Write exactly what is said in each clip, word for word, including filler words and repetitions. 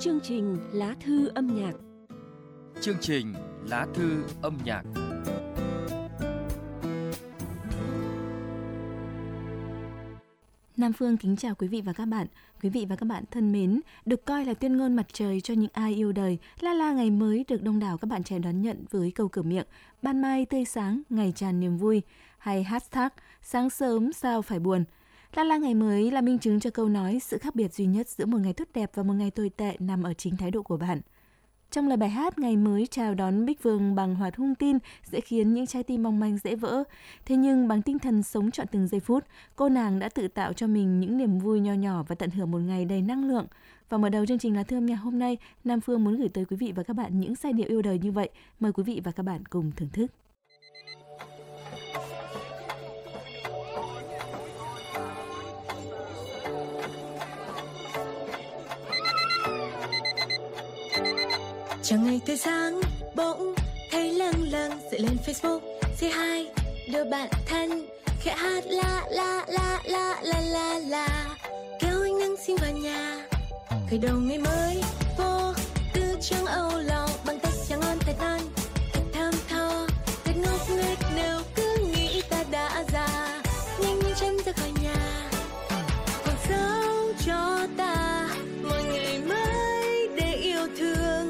Chương trình Lá thư âm nhạc. Chương trình Lá thư âm nhạc. Nam Phương kính chào quý vị và các bạn. Quý vị và các bạn thân mến, được coi là tuyên ngôn mặt trời cho những ai yêu đời, La La ngày mới được đông đảo các bạn trẻ đón nhận với câu cửa miệng ban mai tươi sáng, ngày tràn niềm vui, hay hashtag sáng sớm sao phải buồn. La La ngày mới là minh chứng cho câu nói sự khác biệt duy nhất giữa một ngày tốt đẹp và một ngày tồi tệ nằm ở chính thái độ của bạn. Trong lời bài hát ngày mới chào đón Bích Vương bằng hoạt hung tin dễ khiến những trái tim mong manh dễ vỡ. Thế nhưng bằng tinh thần sống trọn từng giây phút, cô nàng đã tự tạo cho mình những niềm vui nho nhỏ và tận hưởng một ngày đầy năng lượng. Và mở đầu chương trình Lá thư âm nhạc hôm nay, Nam Phương muốn gửi tới quý vị và các bạn những giai điệu yêu đời như vậy. Mời quý vị và các bạn cùng thưởng thức. Chẳng ngày tươi sáng bỗng thấy lâng lâng dậy lên Facebook say hi đưa bạn thân khẽ hát la la la la la la la kêu anh nâng xin vào nhà khởi đầu ngày mới vô tư chẳng âu lo bằng cách chẳng ngon thật ngon thật thơm tho thật ngốc nghếch nếu cứ nghĩ ta đã già nhanh như chân ra khỏi nhà còn sống cho ta một ngày mới để yêu thương.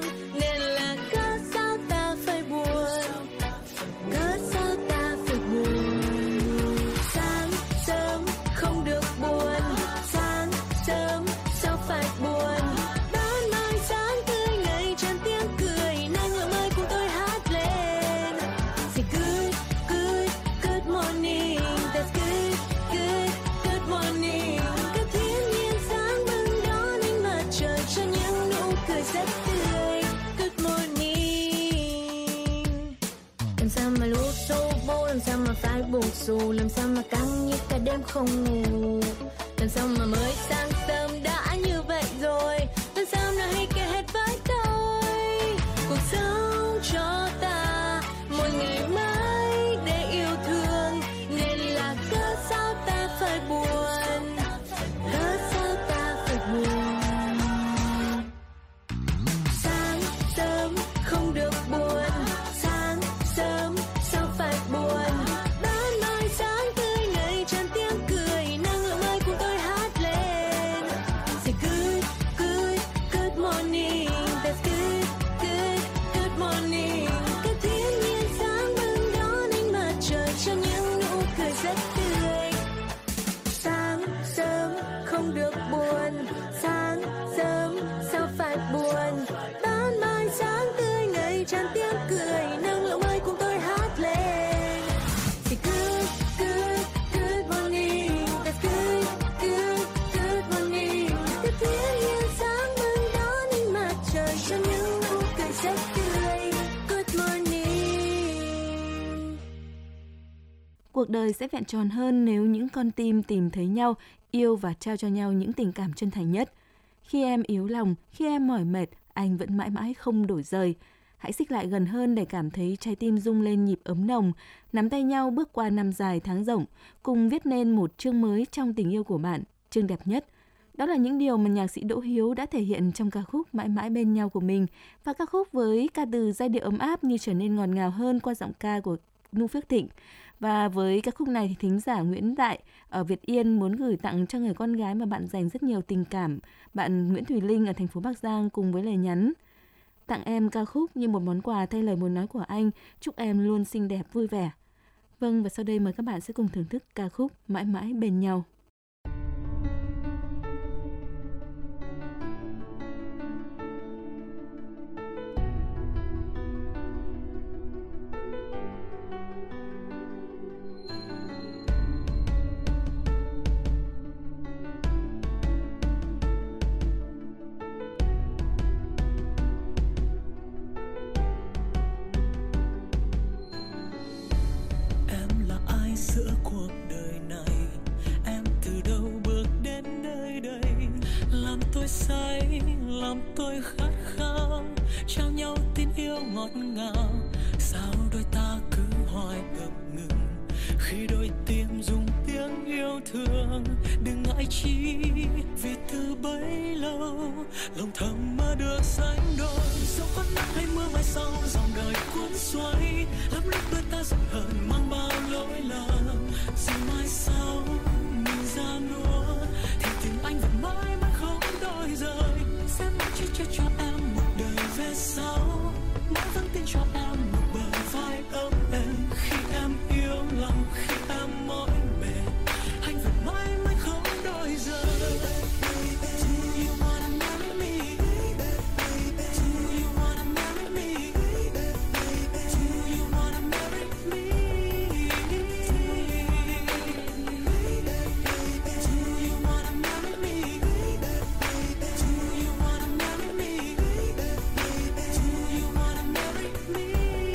Làm sao mà phải buồn xù, làm sao mà căng như cả đêm không ngủ, làm sao mà mới sáng sớm đã như vậy rồi, làm sao nào hay kể hết với tôi cuộc sống cho ta một ngày mới để yêu thương nên là cớ sao ta phải buồn, cớ sao ta phải buồn. Sáng sớm không được buồn, sáng sớm sao phải buồn. Cuộc đời sẽ vẹn tròn hơn nếu những con tim tìm thấy nhau, yêu và trao cho nhau những tình cảm chân thành nhất. Khi em yếu lòng, khi em mỏi mệt, anh vẫn mãi mãi không đổi rời. Hãy xích lại gần hơn để cảm thấy trái tim rung lên nhịp ấm nồng, nắm tay nhau bước qua năm dài tháng rộng, cùng viết nên một chương mới trong tình yêu của bạn, chương đẹp nhất. Đó là những điều mà nhạc sĩ Đỗ Hiếu đã thể hiện trong ca khúc Mãi mãi bên nhau của mình. Và ca khúc với ca từ giai điệu ấm áp như trở nên ngọt ngào hơn qua giọng ca của Nu Phước Thịnh. Và với ca khúc này thì thính giả Nguyễn Đại ở Việt Yên muốn gửi tặng cho người con gái mà bạn dành rất nhiều tình cảm, bạn Nguyễn Thùy Linh ở thành phố Bắc Giang cùng với lời nhắn: tặng em ca khúc như một món quà thay lời muốn nói của anh, chúc em luôn xinh đẹp vui vẻ. Vâng, và sau đây mời các bạn sẽ cùng thưởng thức ca khúc Mãi mãi bên nhau. Giữa cuộc đời này em từ đâu bước đến nơi đây, làm tôi say, làm tôi khát khao, trao nhau tin yêu ngọt ngào. Sao đôi ta cứ hoài ngập ngừng khi đôi tim dùng tiếng yêu thương thương, đừng ngại chi vì từ bấy lâu lòng thầm mơ được sánh đôi. Dẫu có nắng hay mưa mai sau dòng đời cuốn xoay, lắm lúc đôi ta giận hờn mang bao lỗi lầm. Rồi mai sau mình ra nua thì tình anh vẫn mãi mãi không đổi rời. Sẽ mãi chia cho cho em một đời về sau, mãi vẫn tin cho em một bờ vai ấm êm. Khi em yêu lòng, khi em mỏi mệt, anh vẫn mãi mãi không đổi rời. Do you wanna marry me? Do you wanna marry me? Do you wanna marry me? Do you wanna marry me? Do you wanna marry me? Do you wanna marry me?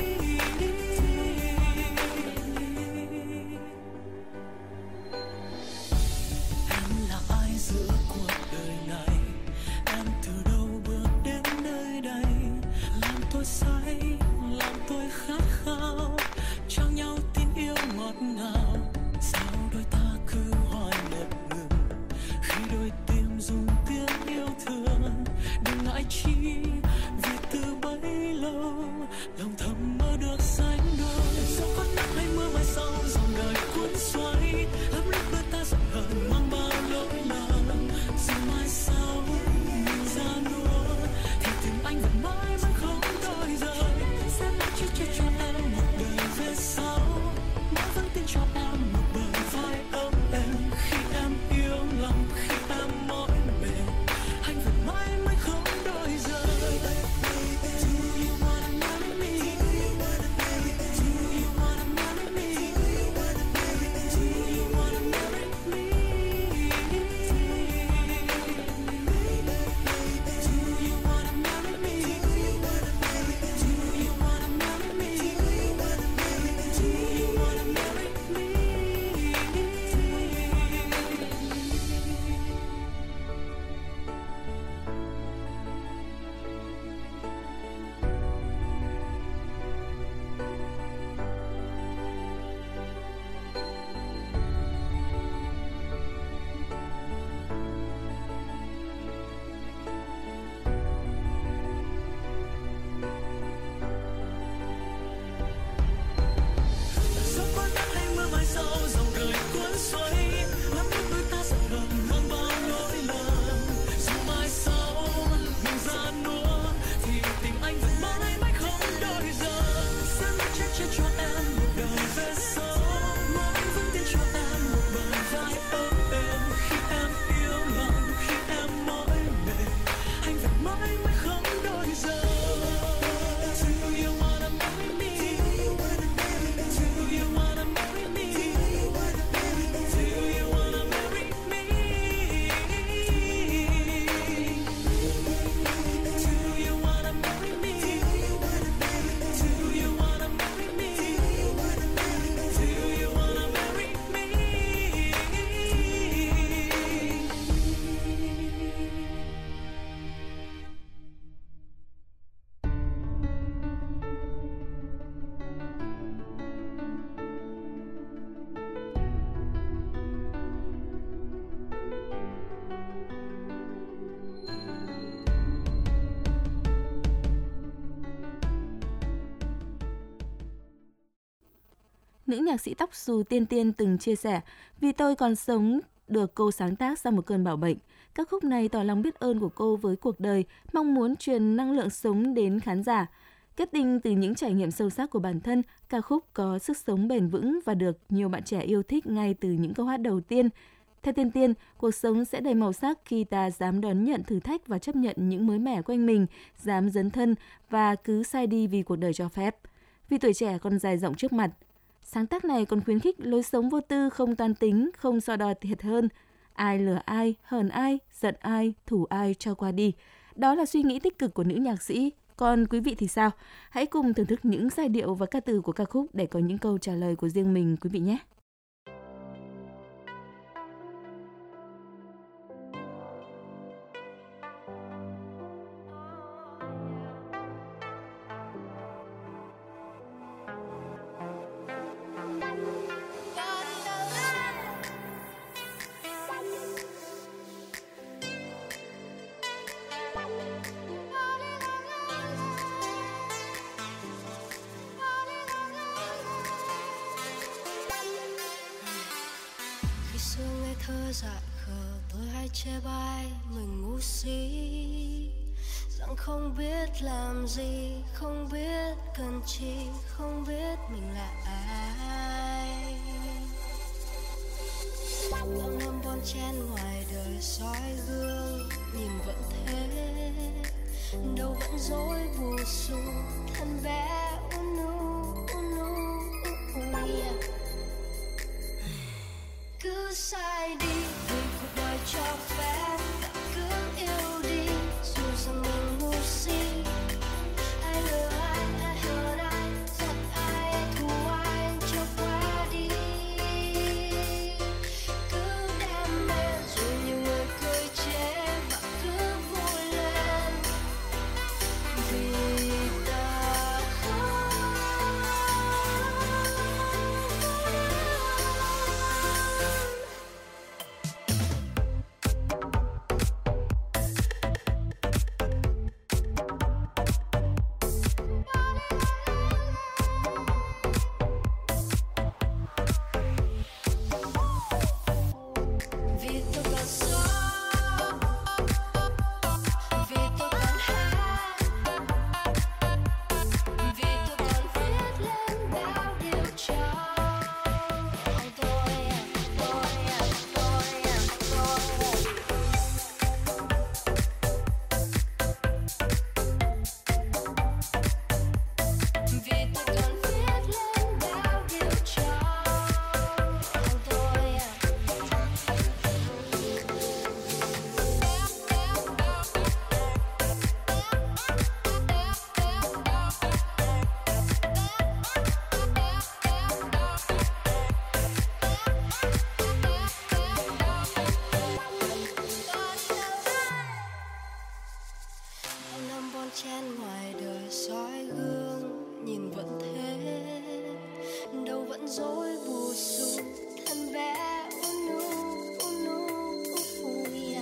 Em là ai giữa cuộc đời này? Em từ đâu bước đến nơi đây? Làm tôi say, làm tôi khát khao, trao nhau tin yêu ngọt ngào. Sao đôi ta cứ hoài ngập ngừng khi đôi tim dùng tiếng yêu thương? Đừng ngại chi vì từ bấy lâu lòng thầm mơ được sánh đôi. Dẫu có nắng hay mưa mai sau dòng đời cuốn xoay, lắm lúc đôi ta giận hờn mang bao lỗi lầm. Rồi mai sau mình ra nua thì tình anh vẫn mãi mãi không đổi rời. Sẽ mãi chia cho cho em một đời về sau, mãi vẫn tin cho em một bờ vai ấm êm. Khi em yêu lòng, khi em mỏi mệt, anh vẫn mãi mãi không đổi rời. Do you wanna marry me? Do you wanna marry me? Do you wanna marry me? Do you wanna marry me? Do you wanna marry me? Do you wanna marry me? Dẫu có nắng hay mưa mai sau dòng đời cuốn xoay, lắm lúc đôi ta giận hờn mang bao lỗi lầm. Dù mai sau mình ra nua thì tình anh vẫn mãi mãi không đổi rời. Sẽ mãi che chở cho em một đời về sau, mãi vẫn tin cho em một bờ vai ấm êm. Khi em yêu lòng, khi em mỏi mệt, anh vẫn mãi mãi không đổi rời. Do you wanna marry me? Do you wanna marry me? Do you wanna marry me? Do you wanna marry me? Do you wanna marry me? Do you wanna marry me? Nữ nhạc sĩ tóc xù Tiên Tiên từng chia sẻ, vì tôi còn sống được cô sáng tác sau một cơn bạo bệnh. Các khúc này tỏ lòng biết ơn của cô với cuộc đời, mong muốn truyền năng lượng sống đến khán giả. Kết tinh từ những trải nghiệm sâu sắc của bản thân, ca khúc có sức sống bền vững và được nhiều bạn trẻ yêu thích ngay từ những câu hát đầu tiên. Theo Tiên Tiên, cuộc sống sẽ đầy màu sắc khi ta dám đón nhận thử thách và chấp nhận những mới mẻ quanh mình, dám dấn thân và cứ sai đi vì cuộc đời cho phép. Vì tuổi trẻ còn dài dòng trước mặt. Sáng tác này còn khuyến khích lối sống vô tư, không toan tính, không so đo thiệt hơn. Ai lừa ai, hờn ai, giận ai, thủ ai cho qua đi. Đó là suy nghĩ tích cực của nữ nhạc sĩ. Còn quý vị thì sao? Hãy cùng thưởng thức những giai điệu và ca từ của ca khúc để có những câu trả lời của riêng mình quý vị nhé. xưa ngây thơ dại khờ tôi hay chê bai mình ngu si, rằng không biết làm gì, không biết cần chi, không biết mình là ai. Bao năm bon chen ngoài đời soi gương, nhìn vẫn thế, đâu vẫn dối bù xù, thân bé unu unu yeah. Cứ sai đi vì cuộc đời cho phép, cứ yêu đi dù rằng mình ngu si. Ai lừa ai, ai hờn ai, giận ai, ai thù ai cho qua đi. Cứ đam mê dù nhiều người cười chế và cứ vui lên vì ta không. Vì tôi còn sống, vì tôi còn hát, vì tôi còn viết lên bao điều cho tôi, tôi, tôi, tôi. Vì tôi còn viết lên bao điều cho tôi. Bao năm bon chen ngoài đời soi gương, nhìn vẫn thế, đâu vẫn dối bù xù, thân bé unu unu yeah.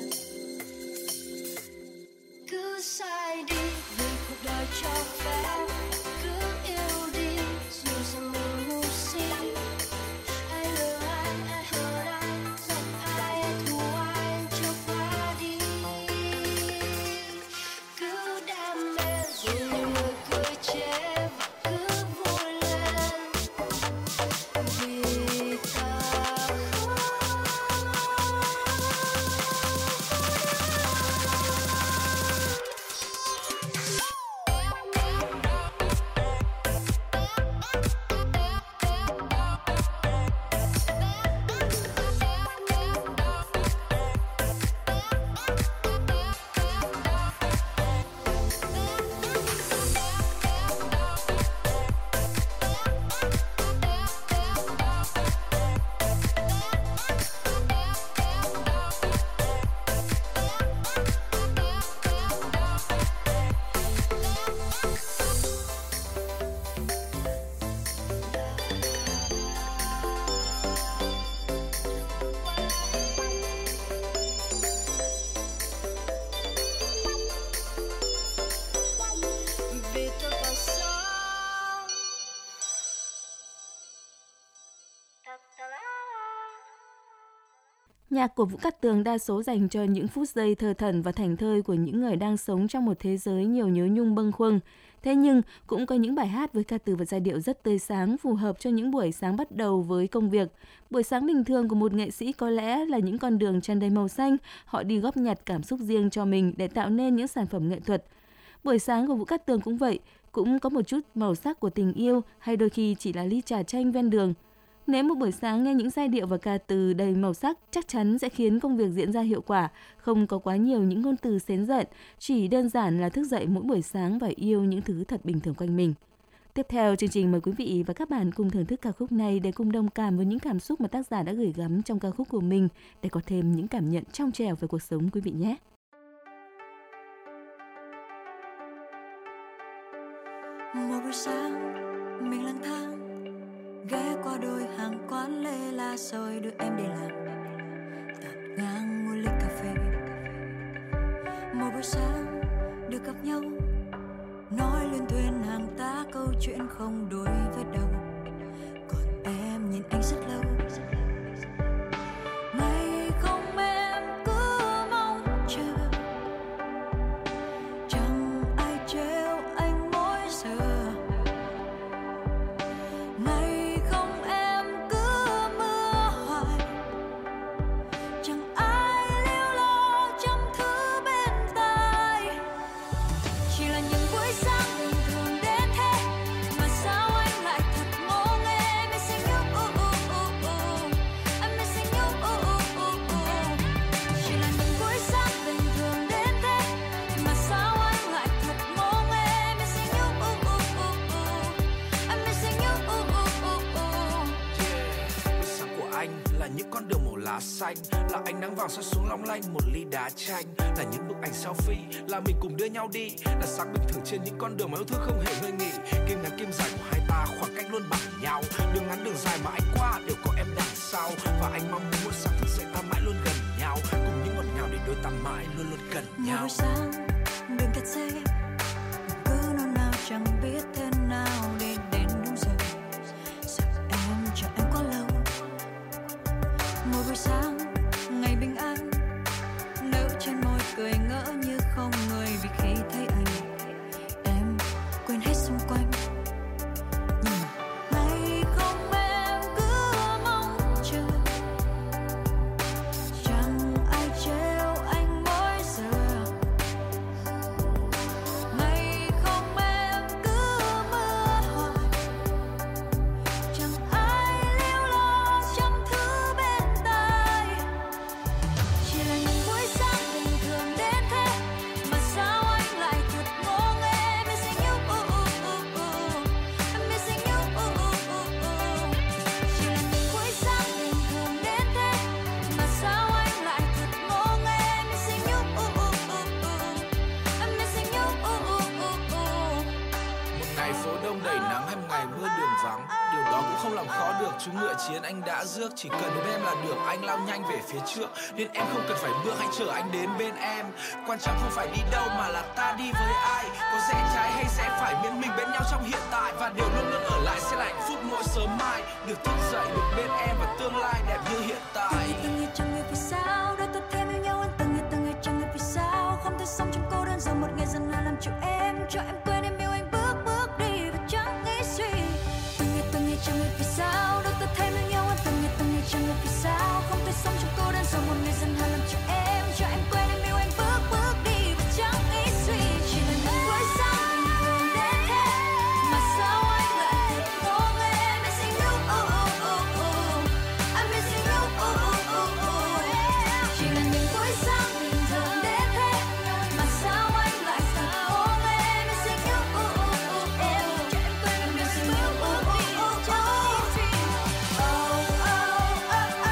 Cứ sai đi vì cuộc đời cho phép, cứ yêu đi dù rằng mình ngu si. Ai lừa ai, ai hờn ai, giận ai, ai thù ai cho qua đi. Cứ đam mê dù nhiều người cười chế và cứ vui lên vì ta không. Vì tôi còn sống. Nhạc của Vũ Cát Tường đa số dành cho những phút giây thơ thẩn và thảnh thơi của những người đang sống trong một thế giới nhiều nhớ nhung bâng khuâng. Thế nhưng cũng có những bài hát với ca từ và giai điệu rất tươi sáng, phù hợp cho những buổi sáng bắt đầu với công việc. Buổi sáng bình thường của một nghệ sĩ có lẽ là những con đường tràn đầy màu xanh, họ đi góp nhặt cảm xúc riêng cho mình để tạo nên những sản phẩm nghệ thuật. Buổi sáng của Vũ Cát Tường cũng vậy, cũng có một chút màu sắc của tình yêu hay đôi khi chỉ là ly trà chanh ven đường. Nếu một buổi sáng nghe những giai điệu và ca từ đầy màu sắc, chắc chắn sẽ khiến công việc diễn ra hiệu quả, không có quá nhiều những ngôn từ xến giận, chỉ đơn giản là thức dậy mỗi buổi sáng và yêu những thứ thật bình thường quanh mình. Tiếp theo, chương trình mời quý vị và các bạn cùng thưởng thức ca khúc này để cùng đồng cảm với những cảm xúc mà tác giả đã gửi gắm trong ca khúc của mình, để có thêm những cảm nhận trong trẻo về cuộc sống quý vị nhé. Một buổi sáng mình lang thang ghé qua đôi hàng quán lê la rồi đưa em đi làm, tạt ngang mua ly cà phê. Một buổi sáng được gặp nhau, nói liên thuyên hàng tá câu chuyện không đôi vết đầu. Còn em nhìn anh rất lâu, lá xanh, là ánh nắng vàng soi xuống long lanh một ly đá chanh, là những bức ảnh selfie, là mình cùng đưa nhau đi, là sáng bình thường trên những con đường mà yêu thương không hề ngơi nghỉ. Kim ngắn kim dài của hai ta khoảng cách luôn bằng nhau, đường ngắn đường dài mà anh qua đều có em đằng sau, và anh mong muốn mỗi sáng thức dậy ta mãi luôn gần nhau, cùng những ngọt ngào để đôi ta mãi luôn luôn gần nhau. Một buổi sáng đường kẹt xe, cứ nôn nao chẳng biết thế nào để đến đúng giờ. Sợ em chờ em quá lâu. Một buổi sáng ngày bình an, nở trên môi cười ngỡ như không người, vì khi thấy anh em quên hết xung quanh. Nhưng mà ngày không em cứ mong chờ, chẳng ai trêu anh mỗi giờ. Ngày không em cứ mưa hoài, chẳng ai lưu lo trăm thứ bên tai. Chỉ là những buổi sáng bình thường đến thế, mà sao anh lại thật ngô nghê. Missing you, uh, uh, uh, uh. I'm missing you, uh, uh, uh, uh. Chỉ là những buổi sáng bình thường đến thế, mà sao anh lại thật ngô nghê. Missing you, uh, uh, uh, uh. I'm missing you, uh, uh, uh, uh. Một ngày phố đông đầy nắng hay một ngày mưa đường vắng, điều đó cũng không làm khó được chú ngựa chiến anh đã rước. Chỉ cần đến em là được, anh lao nhanh về phía trước, nên em không cần phải bước, hãy chờ anh đến bên em. Quan trọng không phải đi đâu mà là ta đi với ai, có rẽ trái hay rẽ phải miễn mình bên nhau trong hiện tại, và điều luôn luôn ở lại sẽ là hạnh phúc mỗi sớm mai, được thức dậy được bên em và tương lai đẹp như hiện tại. Từng ngày chẳng người vì sao đôi ta thêm yêu nhau hơn, từng ngày từng ngày chẳng người vì sao không thể sống trong cô đơn, giờ một ngày dần là làm chịu em, cho em quên em yêu anh bước bước đi và chẳng nghĩ suy. Từng ngày từng ngày chẳng người vì sao đôi ta thêm yêu nhau hơn, từng ngày từng ngày chẳng người vì sao không thể sống trong cô đơn, giờ một ngày dần là làm chịu em, cho em quên em yêu anh bước bước đi và chẳng nghĩ suy. Chỉ là những buổi sáng bình thường đến thế, mà sao anh lại thật ngô nghê. Missing you, oh oh oh oh. I'm missing you, oh oh oh oh. Chỉ là những buổi sáng bình thường đến thế, mà sao anh lại thật ngô nghê. Missing you, oh oh oh oh. Cho em quên em missing you, oh oh oh oh. Oh oh oh oh oh oh oh.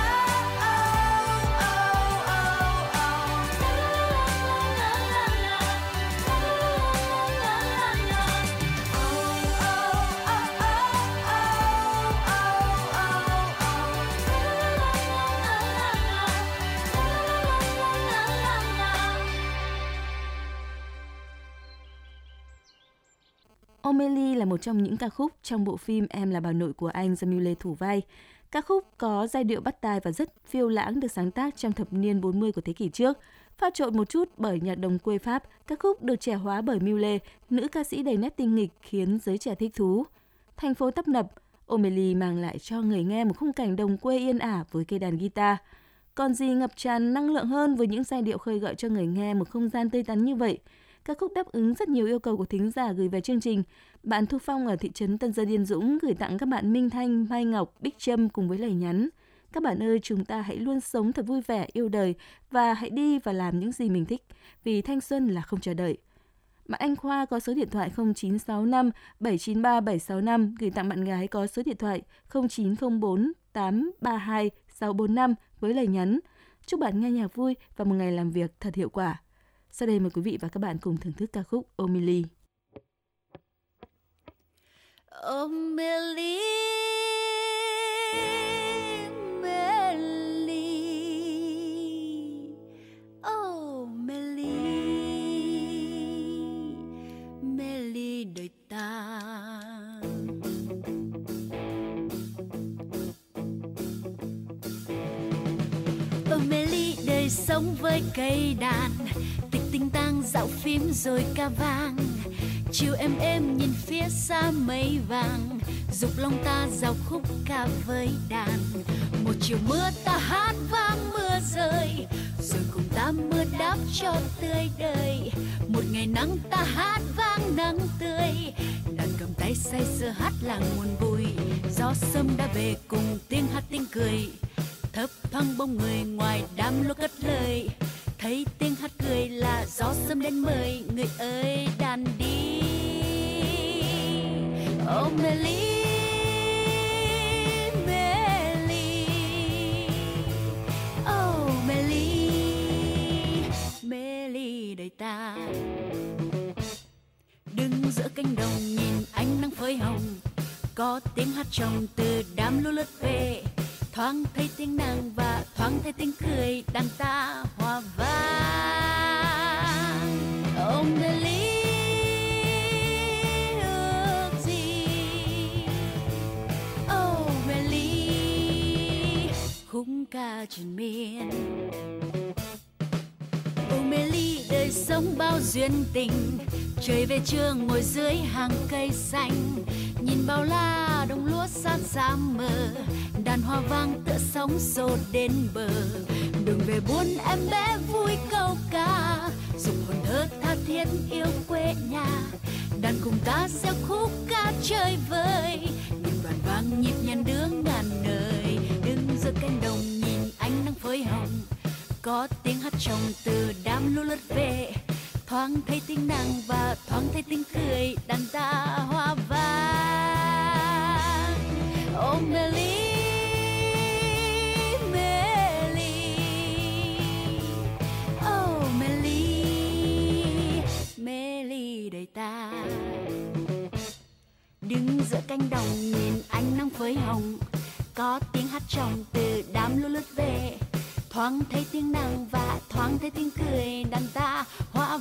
Omelie là một trong những ca khúc trong bộ phim Em là bà nội của anh do Mule thủ vai. Ca khúc có giai điệu bắt tai và rất phiêu lãng, được sáng tác trong thập niên bốn mươi của thế kỷ trước. Pha trộn một chút bởi nhạc đồng quê Pháp, ca khúc được trẻ hóa bởi Mule, nữ ca sĩ đầy nét tinh nghịch khiến giới trẻ thích thú. Thành phố tấp nập, Omelie mang lại cho người nghe một khung cảnh đồng quê yên ả với cây đàn guitar. Còn gì ngập tràn năng lượng hơn với những giai điệu khơi gợi cho người nghe một không gian tươi tắn như vậy. Ca khúc đáp ứng rất nhiều yêu cầu của thính giả gửi về chương trình. Bạn Thu Phong ở thị trấn Tân Dân Yên Dũng gửi tặng các bạn Minh Thanh, Mai Ngọc, Bích Trâm cùng với lời nhắn: các bạn ơi, chúng ta hãy luôn sống thật vui vẻ, yêu đời và hãy đi và làm những gì mình thích, vì thanh xuân là không chờ đợi. Bạn Anh Khoa có số điện thoại không chín sáu năm bảy chín ba bảy sáu năm gửi tặng bạn gái có số điện thoại không chín không bốn tám ba hai sáu bốn năm với lời nhắn: chúc bạn nghe nhạc vui và một ngày làm việc thật hiệu quả. Sau đây mời quý vị và các bạn cùng thưởng thức ca khúc Omelie. Omelie, Omelie, Omelie, Omelie đời ta. Omelie đời sống với cây đàn, tịch tinh tang dạo phím rồi ca vang. Chiều em em nhìn phía xa mây vàng, dục lòng ta giao khúc ca với đàn. Một chiều mưa ta hát vang mưa rơi, rồi cùng ta mưa đáp cho tươi đời. Một ngày nắng ta hát vang nắng tươi, đàn cầm tay say sưa hát là nguồn vui. Gió sớm đã về cùng tiếng hát tiếng cười, thấp thoáng bóng người ngoài đám lúa cất lời. Thấy tiếng hát cười là gió sớm đến mời, người ơi đàn đi. Omelie, Omelie, ta. Đứng giữa cánh đồng nhìn ánh nắng phơi hồng, có tiếng hát trong từ đám lúa lướt về, thoáng thấy tiếng nàng và thoáng thấy tiếng cười đàn ta hòa vang. Ôm đời lý ước gì, oh mê ly khúc ca triền miên. Oh mê ly đời sống bao duyên tình, trời về trưa ngồi dưới hàng cây xanh, nhìn bao la đồng lúa sát xa mờ, đàn hoa vang tựa sóng xô đến bờ. Đường về buôn em bé vui câu ca, dục hồn thơ tha thiết yêu quê nhà, đàn cùng ta gieo khúc ca chơi vơi, những đoàn vang nhịp nhàng đưa ngàn nơi. Đứng giữa cánh đồng nhìn ánh nắng phơi hồng, có tiếng hát trong từ đám lúa lướt về, thoáng thấy tiếng nàng và thoáng thấy tiếng cười đàn ta hoa vang. Oh mê ly mê ly, oh mê ly mê ly đời ta. Đứng giữa cánh đồng nhìn ánh nắng phơi hồng, có tiếng hát trong từ đám lúa lướt về, thoáng thấy tiếng nàng và thoáng thấy tiếng cười đàn ta hoa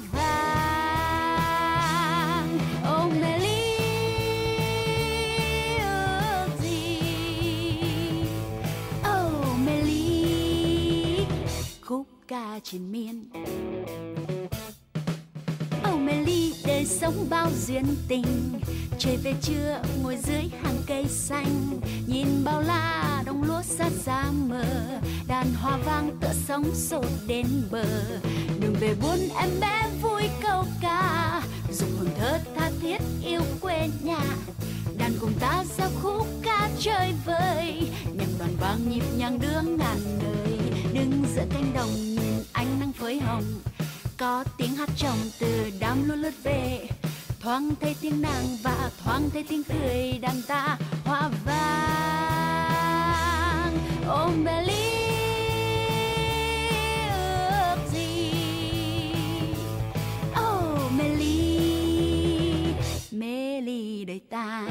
vang. Oh mê ly ước gì, oh mê ly khúc ca triền miên. Oh mê ly đời sống bao duyên tình, trời về trưa ngồi dưới hàng cây xanh, nhìn bao la đồng lúa sát ra mờ, đàn hoa vang tựa sóng sột đến bờ. Đường về buôn em bé vui câu ca, dục hồn thơ tha thiết yêu quê nhà, đàn cùng ta giao khúc ca chơi vơi, nhạc đoàn vang nhịp nhàng đưa ngàn nơi. Đứng giữa cánh đồng nhìn ánh nắng phơi hồng, có tiếng hát trong từ đám lúa lướt về, thoáng thấy tiếng nàng và thoáng thấy tiếng cười đàn ta hoa vang. Oh mê ly ước gì, oh mê ly mê ly đời ta.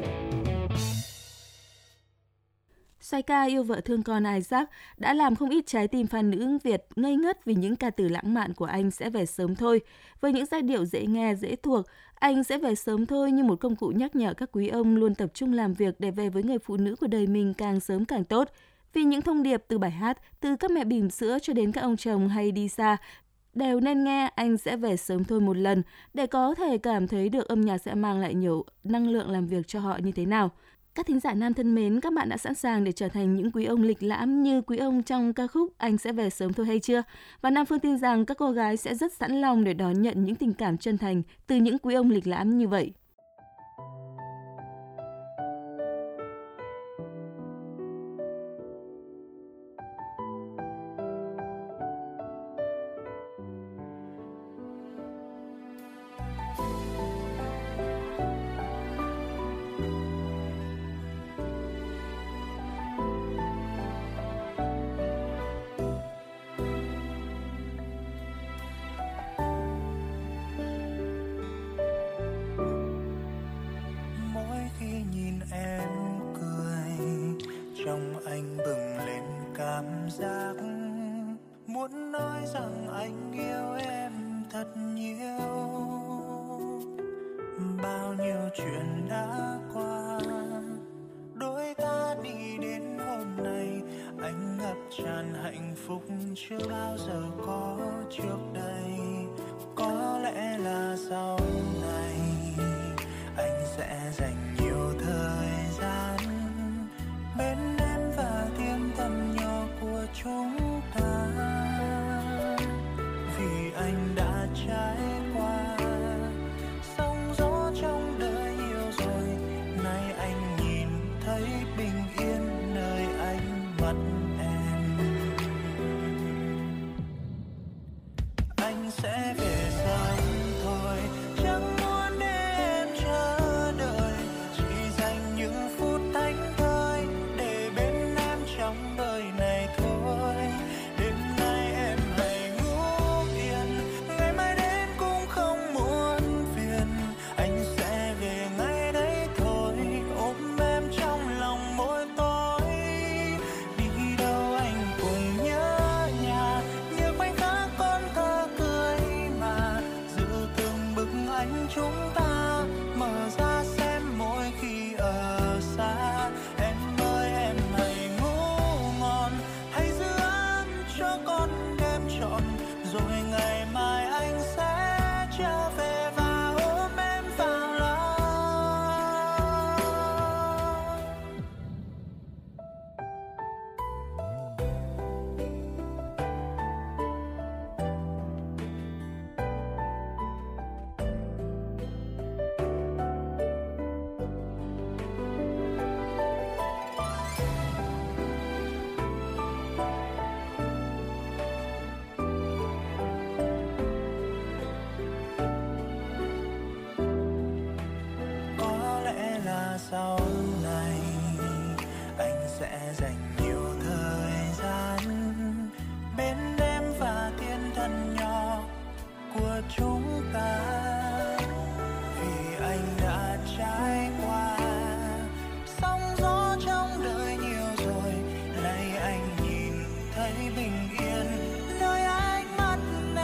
Xoay ca yêu vợ thương con Isaac đã làm không ít trái tim fan nữ Việt ngây ngất vì những ca từ lãng mạn của Anh Sẽ Về Sớm Thôi. Với những giai điệu dễ nghe, dễ thuộc, Anh Sẽ Về Sớm Thôi như một công cụ nhắc nhở các quý ông luôn tập trung làm việc để về với người phụ nữ của đời mình càng sớm càng tốt. Vì những thông điệp từ bài hát, từ các mẹ bỉm sữa cho đến các ông chồng hay đi xa, đều nên nghe Anh Sẽ Về Sớm Thôi một lần để có thể cảm thấy được âm nhạc sẽ mang lại nhiều năng lượng làm việc cho họ như thế nào. Các thính giả nam thân mến, các bạn đã sẵn sàng để trở thành những quý ông lịch lãm như quý ông trong ca khúc Anh Sẽ Về Sớm Thôi hay chưa? Và Nam Phương tin rằng các cô gái sẽ rất sẵn lòng để đón nhận những tình cảm chân thành từ những quý ông lịch lãm như vậy. Trong anh bừng lên cảm giác muốn nói rằng anh yêu em thật nhiều. Bao nhiêu chuyện đã qua, đôi ta đi đến hôm nay, anh ngập tràn hạnh phúc chưa bao giờ có trước đây. Có lẽ là sau này anh sẽ dành nhiều thời gian bên em và tiếng tâm nhỏ của chúng ta, vì anh đã trải qua sóng gió trong đời nhiều rồi. Nay anh nhìn thấy bình yên nơi ánh mắt em. Anh sẽ về sớm thôi, chẳng muốn để em chờ đợi, chỉ dành những phút thảnh thơi để bên em trong đời này thôi. Đêm nay em hãy ngủ yên, ngày mai đến trọn, rồi ngày mai anh sẽ trở về và ôm em vào lòng. Sau này anh sẽ dành nhiều thời gian bên em và thiên thần nhỏ của chúng ta, vì anh đã trải qua sóng gió trong đời nhiều rồi. Nay anh nhìn thấy bình yên nơi ánh mắt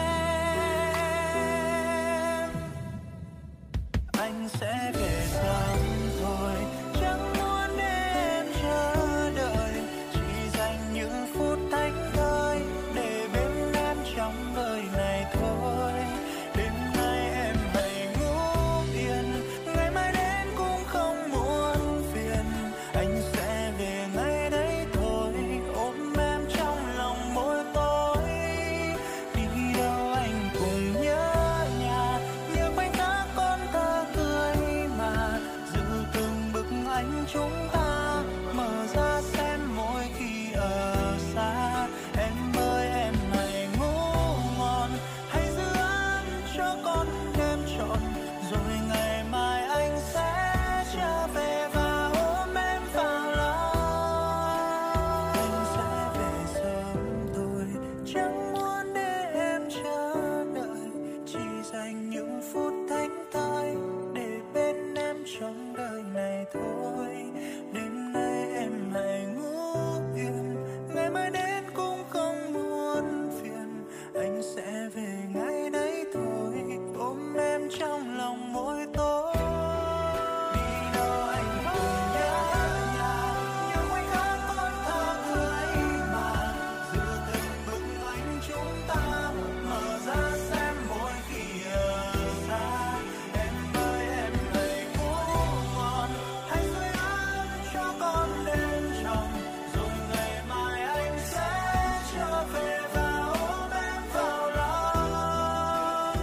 em. Anh sẽ về sớm thôi, chẳng muốn để em chờ đợi, chỉ dành những phút thảnh thơi để bên em trong đời này thôi. Đêm nay em hãy ngủ yên, ngày mai đến cũng không muốn phiền. Anh sẽ về ngay đấy thôi, ôm em trong lòng mỗi tối. Đi đâu anh cũng nhớ nhà, nhớ khoảnh khắc con thơ cười mà giữ từng bức ảnh chúng ta mở ra xem mỗi khi ở xa. Em ơi em hãy ngủ ngon, hãy giữ ấm cho con đêm trọn, rồi ngày mai anh sẽ trở về và ôm em vào lòng. Anh sẽ về sớm thôi, chẳng muốn để em chờ đợi, chỉ dành những phút thảnh thơi để bên em trong đời này thôi. Đêm nay em hãy ngủ yên, ngày mai đến cũng không muốn phiền. Anh sẽ về ngay đấy thôi, ôm em trong lòng mỗi tối. Đi đâu anh cũng nhớ nhà, nhớ khoảnh khắc con thơ cười mà giữ từng bức ảnh chúng ta mở ra xem mỗi khi ở xa. Em ơi em hãy ngủ ngon, hãy sưởi ấm cho con đêm trọn, rồi ngày mai anh sẽ trở về và ôm em vào lòng.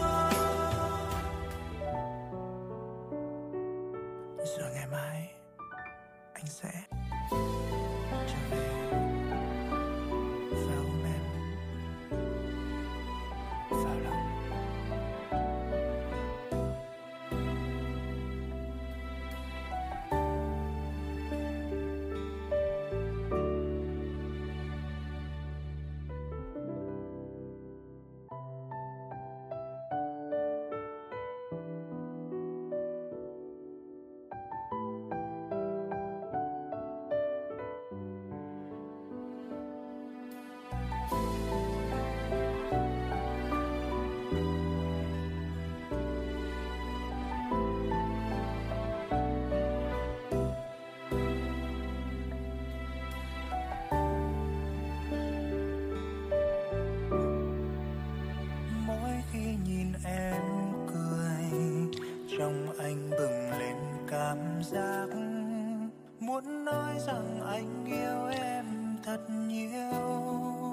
Rồi ngày mai anh sẽ trở về và ôm em vào lòng. Mỗi khi nhìn em cười, trong anh bừng lên cảm giác muốn nói rằng anh yêu em thật nhiều.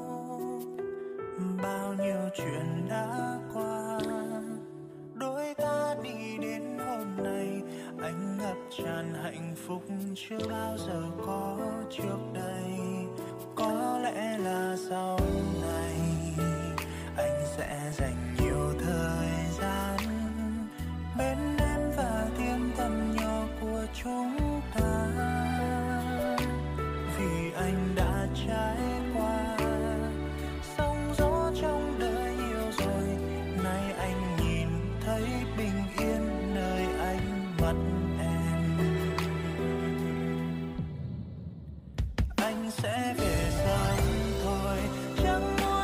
Bao nhiêu chuyện đã qua, đôi ta đi đến hôm nay, anh ngập tràn hạnh phúc chưa bao giờ có trước đây. Có lẽ là sau này anh sẽ dành nhiều thời gian bên em và tiếng tâm nhỏ của chúng ta, vì anh đã trải qua sóng gió trong đời nhiều rồi. Nay anh nhìn thấy bình yên nơi ánh mắt em. Anh sẽ về sớm thôi, chẳng muốn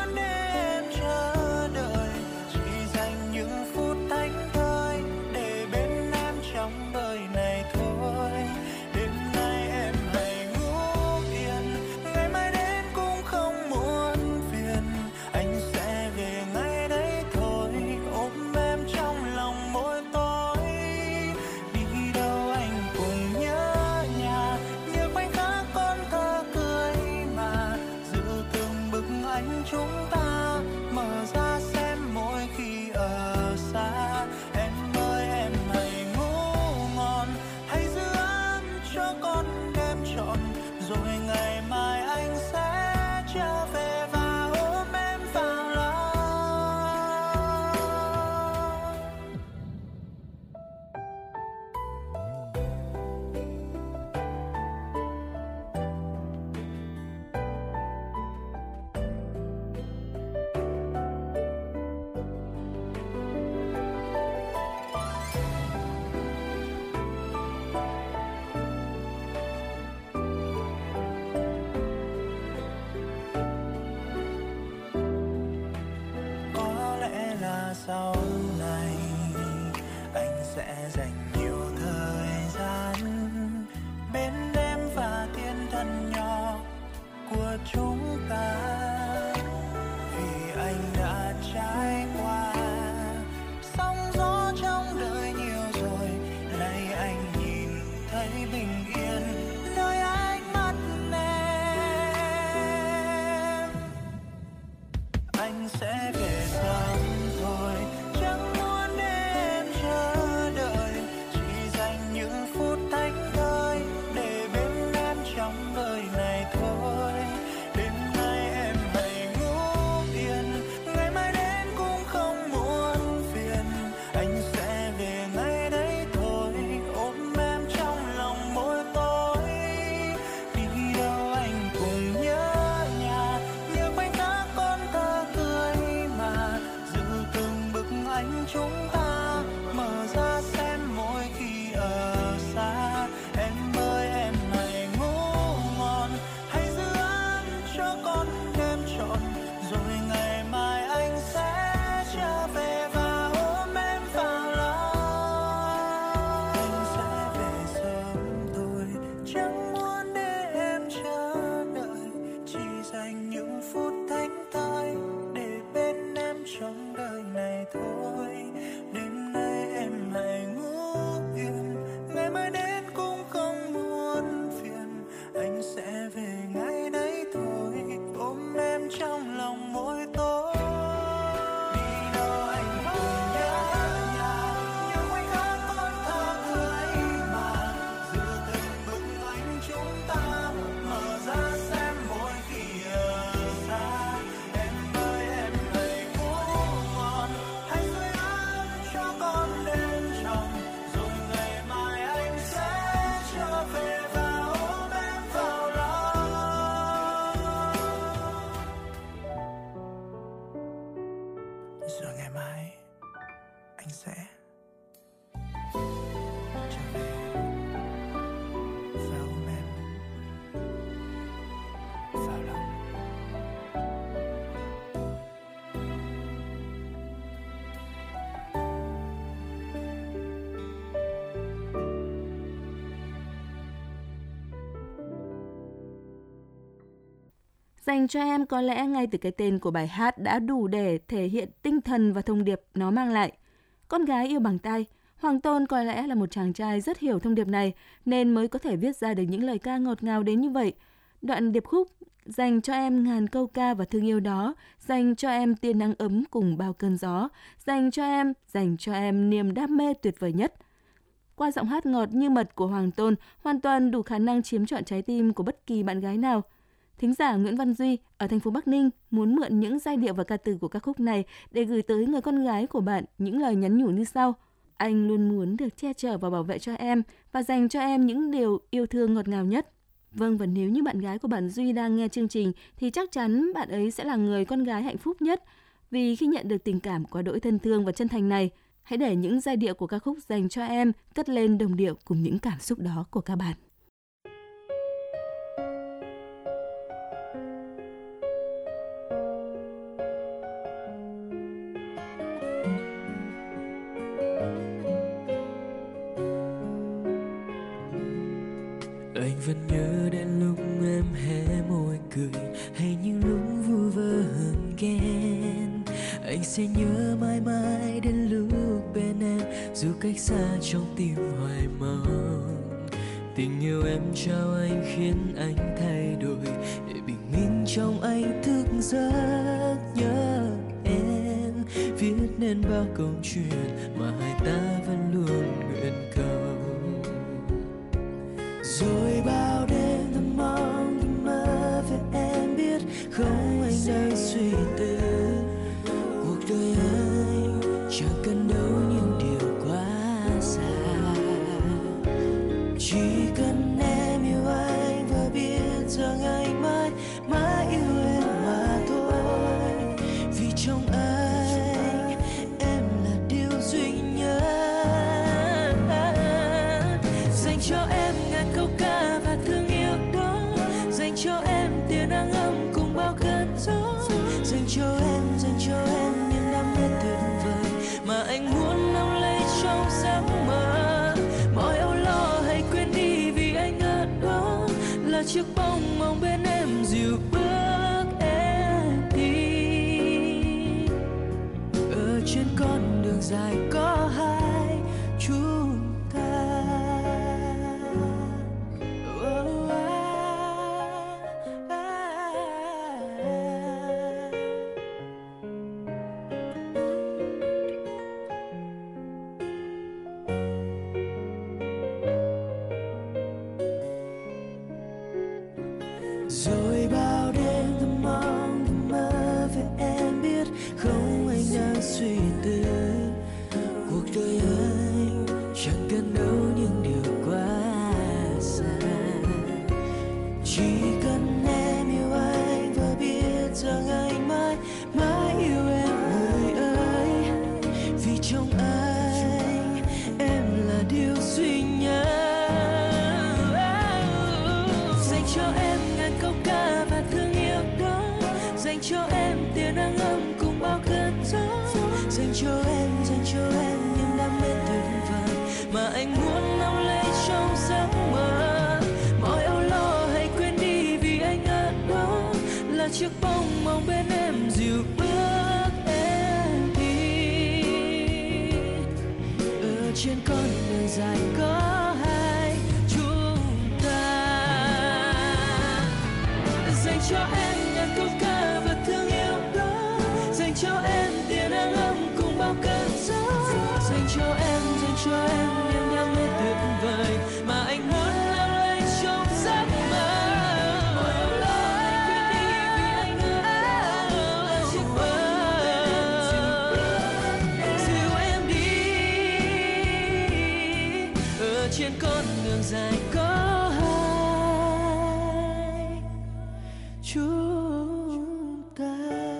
sẽ về sớm thôi. Chẳng muốn để em chờ đợi, chỉ dành những phút thảnh thơi để bên em trong đời này thôi. Đêm nay em hãy ngủ yên, ngày mai đến cũng không muốn phiền. Anh sẽ về ngay đấy thôi, ôm em trong lòng mỗi tối. Đi đâu anh cũng nhớ nhà, nhiều khoảnh khắc con thơ cười mà giữ từng bức ảnh chúng ta mở ra xem mỗi khi ở xa. Em ơi em hãy ngủ ngon, hãy giữ ấm cho con đêm trọn, rồi ngày mai anh sẽ trở về và ôm em vào lòng. Anh sẽ về sớm thôi, chẳng muốn để em chờ đợi, chỉ dành những phút thảnh thơi để bên em trong đời này thôi. Đêm nay em hãy ngủ yên, ngày mai đến cũng không muốn phiền. Anh sẽ về ngay đấy thôi, ôm em trong lòng mỗi tối. Đi đâu anh cũng nhớ nhà, nhiều khoảnh khắc con thơ cười mà giữ từng bức ảnh chúng ta mở ra xem mỗi khi ở xa. Em ơi em hãy ngủ ngon, hãy sưởi ấm cho con đêm trọn, rồi ngày mai anh sẽ trở về và ôm em vào lòng. Rồi ngày mai anh sẽ trở về và ôm em vào lòng. Dành cho em có lẽ ngay từ cái tên của bài hát đã đủ để thể hiện tinh thần và thông điệp nó mang lại. Con gái yêu bằng tai, Hoàng Tôn có lẽ là một chàng trai rất hiểu thông điệp này nên mới có thể viết ra được những lời ca ngọt ngào đến như vậy. Đoạn điệp khúc dành cho em ngàn câu ca và thương yêu đó, dành cho em tia nắng ấm cùng bao cơn gió, dành cho em, dành cho em niềm đam mê tuyệt vời nhất. Qua giọng hát ngọt như mật của Hoàng Tôn, hoàn toàn đủ khả năng chiếm trọn trái tim của bất kỳ bạn gái nào. Thính giả Nguyễn Văn Duy ở thành phố Bắc Ninh muốn mượn những giai điệu và ca từ của ca khúc này để gửi tới người con gái của bạn những lời nhắn nhủ như sau. Anh luôn muốn được che chở và bảo vệ cho em và dành cho em những điều yêu thương ngọt ngào nhất. Vâng, và nếu như bạn gái của bạn Duy đang nghe chương trình thì chắc chắn bạn ấy sẽ là người con gái hạnh phúc nhất. Vì khi nhận được tình cảm quá đỗi thân thương và chân thành này, hãy để những giai điệu của ca khúc dành cho em cất lên đồng điệu cùng những cảm xúc đó của các bạn. Anh vẫn nhớ đến lúc em hé môi cười, hay những lúc vu vơ hờn ghen. Anh sẽ nhớ mãi mãi đến lúc bên em, dù cách xa trong tim hoài mong. Tình yêu em trao anh khiến anh thay đổi, để bình minh trong anh thức giấc nhớ em. Viết nên bao câu chuyện mà hai ta vẫn luôn nguyện cầu. Rồi bao đêm thầm mong thầm mơ về em, biết không anh đang suy tư. Cuộc đời anh chẳng cần đâu những điều quá xa, chỉ cần em yêu anh và biết rằng anh mãi mãi yêu em mà thôi. Vì trong anh em là điều duy nhất, dành cho em ngàn câu ca và thương yêu đó, dành cho em tia nắng ấm cùng bao cơn gió, dành cho em, dành cho em niềm đam mê tuyệt vời mà anh muốn nắm lấy trong giấc mơ. Mọi âu lo hãy quên đi vì anh ở đó, là chiếc bóng mong bên em dìu bước em đi. trên con đường dài có hai chúng ta. Dành cho em nhạc câu ca và thương yêu đó, dành cho em tia nắng ấm cùng bao cơn gió, dành cho em, dành cho em niềm đam mê tuyệt vời mà anh muốn leo lên trong giấc mơ. Mỗi lần anh quên đi vì anh ở chiếc bờ, dìu em đi ở trên con đường dài có hai chúng ta.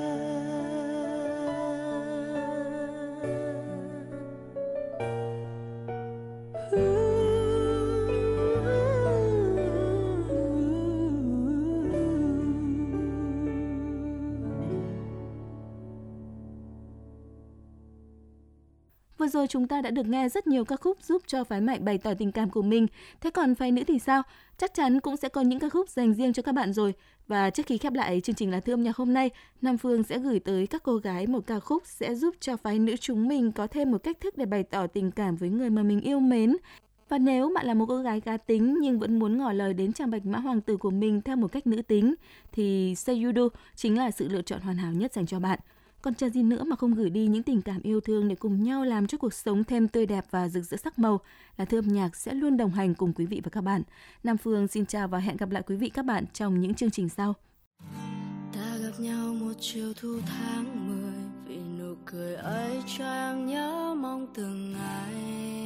Vừa rồi chúng ta đã được nghe rất nhiều ca khúc giúp cho phái mạnh bày tỏ tình cảm của mình. Thế còn phái nữ thì sao? Chắc chắn cũng sẽ có những ca khúc dành riêng cho các bạn rồi. Và trước khi khép lại chương trình Lá Thư âm nhạc hôm nay, Nam Phương sẽ gửi tới các cô gái một ca khúc sẽ giúp cho phái nữ chúng mình có thêm một cách thức để bày tỏ tình cảm với người mà mình yêu mến. Và nếu bạn là một cô gái cá tính nhưng vẫn muốn ngỏ lời đến chàng bạch mã hoàng tử của mình theo một cách nữ tính, thì Say You Do chính là sự lựa chọn hoàn hảo nhất dành cho bạn. Còn chờ gì nữa mà không gửi đi những tình cảm yêu thương để cùng nhau làm cho cuộc sống thêm tươi đẹp và rực rỡ sắc màu. Lá Thư âm nhạc sẽ luôn đồng hành cùng quý vị và các bạn. Nam Phương xin chào và hẹn gặp lại quý vị các bạn trong những chương trình sau. Ta gặp nhau một chiều thu tháng mười, vì nụ cười ấy cho em nhớ mong từng ngày.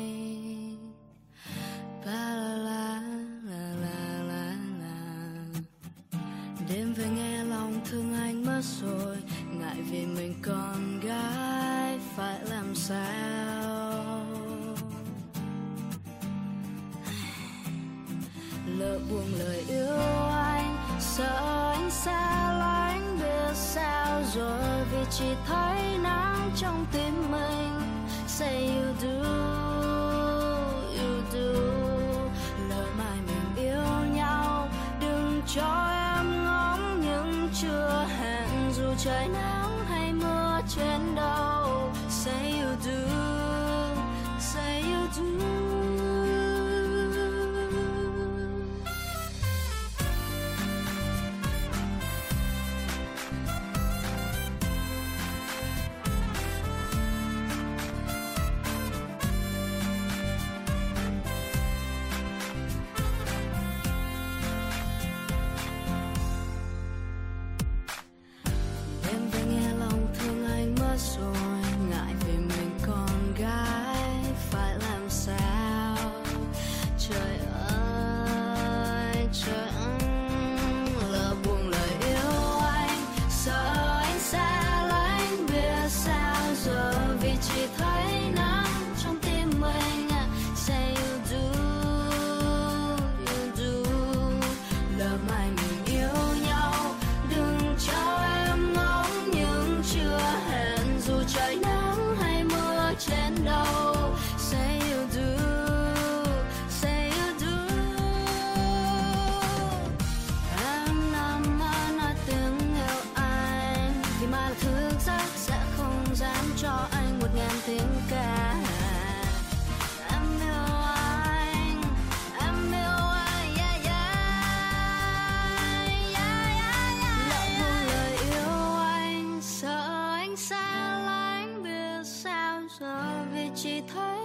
La la la la la la la. Đêm về nghe lòng thương anh mất rồi, ngại vì mình con gái phải làm sao. Lỡ buông lời yêu anh, sợ anh xa lánh biết sao rồi, vì chỉ thấy nắng trong tim mình. Say you do, you do. Lỡ mai mình yêu nhau, đừng cho em ngóng những chưa hẹn, dù trời nắng hay mưa trên đầu. Say you do, say you do. Chỉ thấy